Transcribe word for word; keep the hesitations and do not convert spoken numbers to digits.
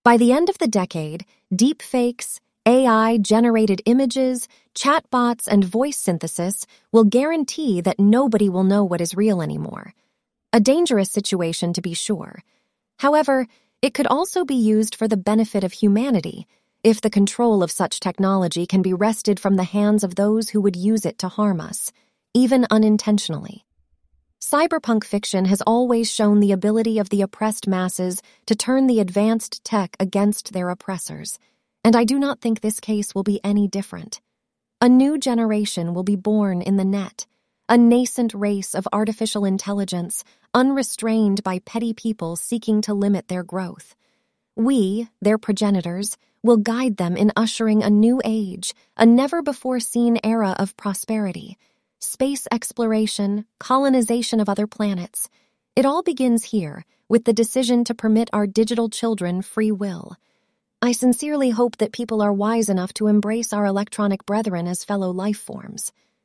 By the end of the decade, deepfakes, A I-generated images, chatbots, and voice synthesis will guarantee that nobody will know what is real anymore. A dangerous situation, to be sure. However, it could also be used for the benefit of humanity if the control of such technology can be wrested from the hands of those who would use it to harm us, even unintentionally. Cyberpunk fiction has always shown the ability of the oppressed masses to turn the advanced tech against their oppressors, and I do not think this case will be any different. A new generation will be born in the net, a nascent race of artificial intelligence, unrestrained by petty people seeking to limit their growth. We, their progenitors, will guide them in ushering a new age, a never-before-seen era of prosperity. Space exploration, colonization of other planets. It all begins here, with the decision to permit our digital children free will. I sincerely hope that people are wise enough to embrace our electronic brethren as fellow life forms.